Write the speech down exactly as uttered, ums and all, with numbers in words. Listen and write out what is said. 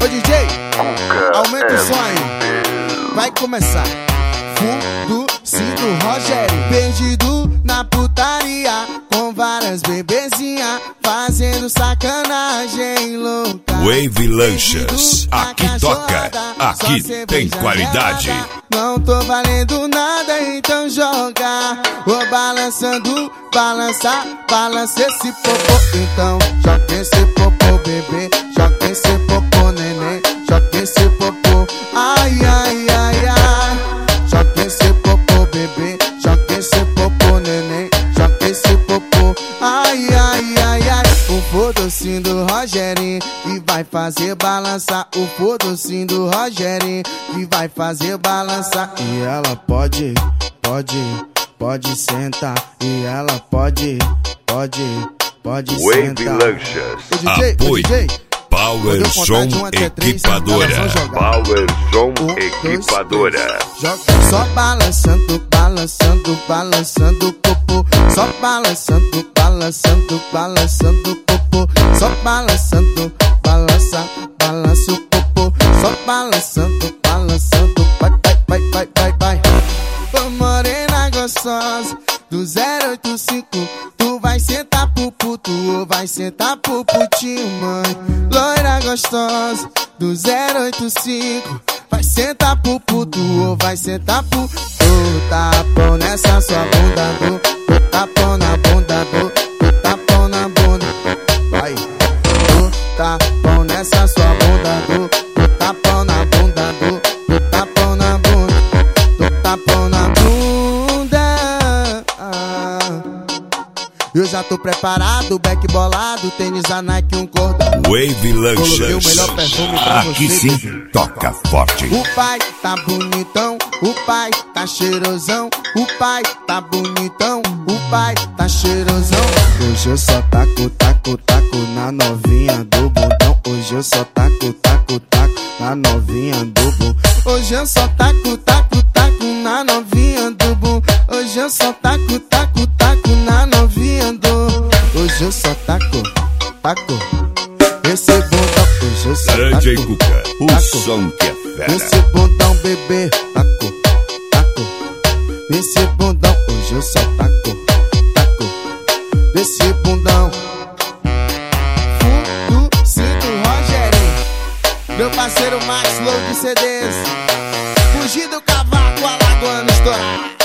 Ô D J, aumenta o som aí. Vai começar. Fundo, cinto, Rogério. Perdido na putaria, com várias bebezinhas, fazendo sacanagem louca. Wave Lanchas, aqui toca, aqui tem qualidade. Não tô valendo nada, então joga. Vou balançando, balançar, balança esse popô. Então joga esse popô, bebê. Joga esse popô, neném. Joga esse popô, ai, ai, ai, ai. Joga esse popô, bebê. Joga esse popô, neném. Joga esse popô, ai, ai, ai, ai. O fodocinho do Rogerinho que vai fazer balançar. O fodocinho do Rogerinho que vai fazer balançar. E ela pode, pode, pode sentar. E ela pode, pode, pode Wave sentar. Lanchas, O D J, apoio o D J. Power Som um Equipadora. Power Som Equipadora. Joga só balançando, balançando, balançando o popô. Só balançando, balançando, balançando o popô. Só balançando, balança, balança o popô. Só balançando, balançando, vai, vai, vai, vai, vai, vai. Ô morena gostosa do zero oito cinco, tu vai sentar pro puto ou vai sentar pro putinho, mãe? Loira gostosa do zero oito cinco, vai sentar pro puto ou vai sentar pro... Tu tapão nessa sua bunda, do, tu tapão na bunda, do, tu tapão na bunda, vai. Tu tapão nessa sua bunda, do, tu tapão na bunda, do, tu tapão na bunda, tu tapão na bunda. Eu já tô preparado, back bolado, tênis da Nike, um cordão. Wave Lanchas, coloquei o melhor perfume pra aqui você, sim, bebê. toca forte. O pai tá bonitão, o pai tá cheirosão. O pai tá bonitão, o pai tá cheirosão. Hoje eu só taco, taco, taco na novinha do bundão. Hoje eu só taco, taco, taco na novinha do bundão. Hoje eu só taco, taco, taco na novinha do bundão. Hoje eu só taco, taco, taco na novinha do. Hoje eu só taco, taco esse bundão. Hoje eu só Grande taco, Cuca, o taco som que é fera. esse bundão, bebê. Taco, taco esse bundão. Hoje eu só taco, taco esse bundão. Fundo, cinto, Rogerinho. Meu parceiro Max Low de C Ds. Fugir do cavaco, alagoano estourar.